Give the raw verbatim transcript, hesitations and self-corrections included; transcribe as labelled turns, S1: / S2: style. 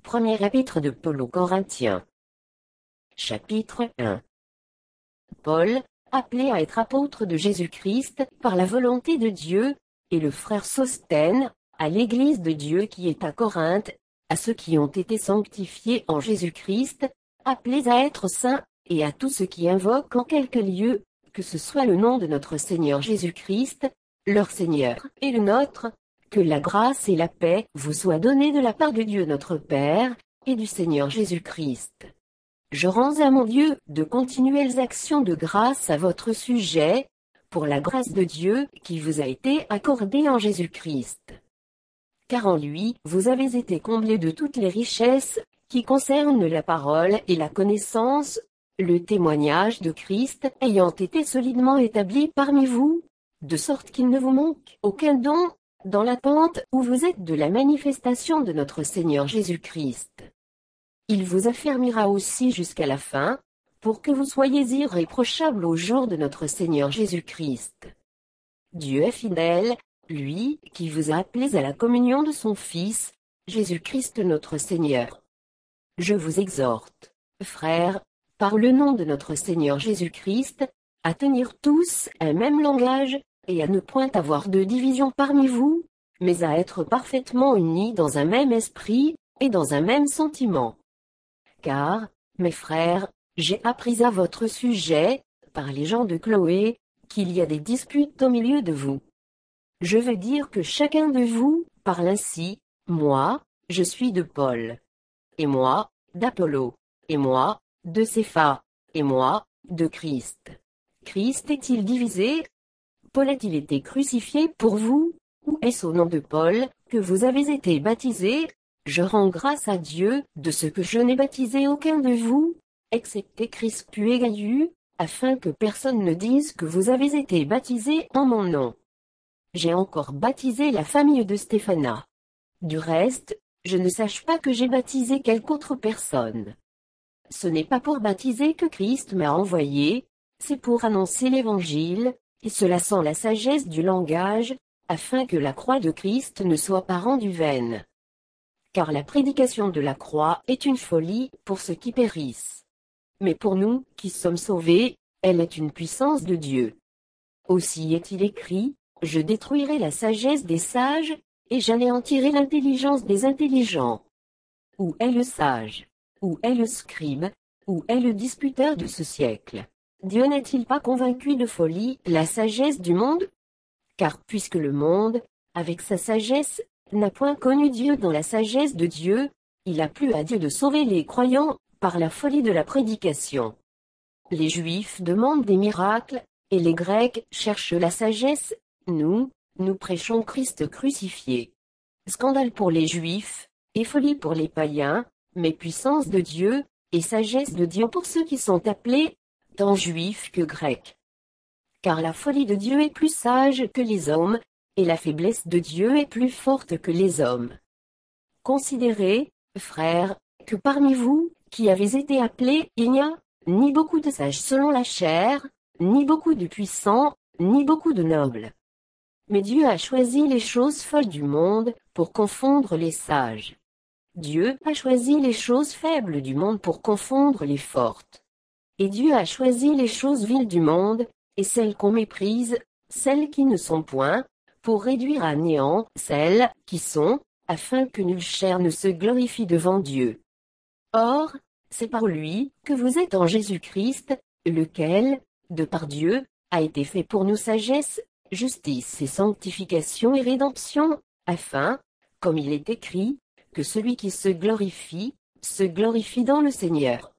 S1: Premier épître de Paul aux Corinthiens. Chapitre un. Paul, appelé à être apôtre de Jésus-Christ, par la volonté de Dieu, et le frère Sosthène, à l'Église de Dieu qui est à Corinthe, à ceux qui ont été sanctifiés en Jésus-Christ, appelés à être saints, et à tous ceux qui invoquent en quelque lieu, que ce soit le nom de notre Seigneur Jésus-Christ, leur Seigneur et le nôtre, que la grâce et la paix vous soient données de la part de Dieu notre Père, et du Seigneur Jésus-Christ. Je rends à mon Dieu de continuelles actions de grâce à votre sujet, pour la grâce de Dieu qui vous a été accordée en Jésus-Christ. Car en lui, vous avez été comblés de toutes les richesses, qui concernent la parole et la connaissance, le témoignage de Christ ayant été solidement établi parmi vous, de sorte qu'il ne vous manque aucun don, dans l'attente où vous êtes de la manifestation de notre Seigneur Jésus-Christ. Il vous affermira aussi jusqu'à la fin, pour que vous soyez irréprochables au jour de notre Seigneur Jésus-Christ. Dieu est fidèle, lui, qui vous a appelés à la communion de son Fils, Jésus-Christ notre Seigneur. Je vous exhorte, frères, par le nom de notre Seigneur Jésus-Christ, à tenir tous un même langage, et à ne point avoir de division parmi vous, mais à être parfaitement unis dans un même esprit, et dans un même sentiment. Car, mes frères, j'ai appris à votre sujet, par les gens de Chloé, qu'il y a des disputes au milieu de vous. Je veux dire que chacun de vous parle ainsi, moi, je suis de Paul. Et moi, d'Apollo. Et moi, de Cépha. Et moi, de Christ. Christ est-il divisé? Paul a-t-il été crucifié pour vous? Ou est-ce au nom de Paul, que vous avez été baptisés? Je rends grâce à Dieu, de ce que je n'ai baptisé aucun de vous, excepté Crispus et Gaius, afin que personne ne dise que vous avez été baptisés en mon nom. J'ai encore baptisé la famille de Stéphana. Du reste, je ne sache pas que j'ai baptisé quelque autre personne. Ce n'est pas pour baptiser que Christ m'a envoyé, c'est pour annoncer l'Évangile, et cela sans la sagesse du langage, afin que la croix de Christ ne soit pas rendue vaine. Car la prédication de la croix est une folie pour ceux qui périssent. Mais pour nous, qui sommes sauvés, elle est une puissance de Dieu. Aussi est-il écrit, je détruirai la sagesse des sages, et j'anéantirai l'intelligence des intelligents. Où est le sage? Où est le scribe? Où est le disputeur de ce siècle? Dieu n'est-il pas convaincu de folie la sagesse du monde? Car puisque le monde, avec sa sagesse, n'a point connu Dieu dans la sagesse de Dieu, il a plu à Dieu de sauver les croyants, par la folie de la prédication. Les Juifs demandent des miracles, et les Grecs cherchent la sagesse, nous, nous prêchons Christ crucifié. Scandale pour les Juifs, et folie pour les païens, mais puissance de Dieu, et sagesse de Dieu pour ceux qui sont appelés, tant Juifs que Grecs. Car la folie de Dieu est plus sage que les hommes, et la faiblesse de Dieu est plus forte que les hommes. Considérez, frères, que parmi vous, qui avez été appelés, il n'y a, ni beaucoup de sages selon la chair, ni beaucoup de puissants, ni beaucoup de nobles. Mais Dieu a choisi les choses folles du monde, pour confondre les sages. Dieu a choisi les choses faibles du monde pour confondre les fortes. Et Dieu a choisi les choses viles du monde, et celles qu'on méprise, celles qui ne sont point, pour réduire à néant celles qui sont, afin que nulle chair ne se glorifie devant Dieu. Or, c'est par lui que vous êtes en Jésus-Christ, lequel, de par Dieu, a été fait pour nous sagesse, justice et sanctification et rédemption, afin, comme il est écrit, que celui qui se glorifie, se glorifie dans le Seigneur.